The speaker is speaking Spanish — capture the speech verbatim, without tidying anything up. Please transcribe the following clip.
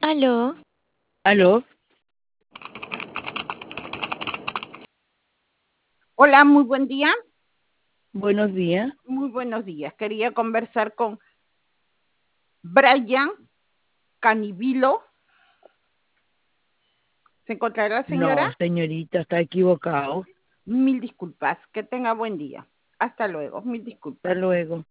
Aló, Aló, Hola, muy buen día. buenos días. Muy buenos días. Quería conversar con Brian Canivilo. ¿Se encontrará la señora? No, señorita, está equivocado. Mil disculpas. Que tenga buen día. Hasta luego. Mil Hasta disculpas. luego.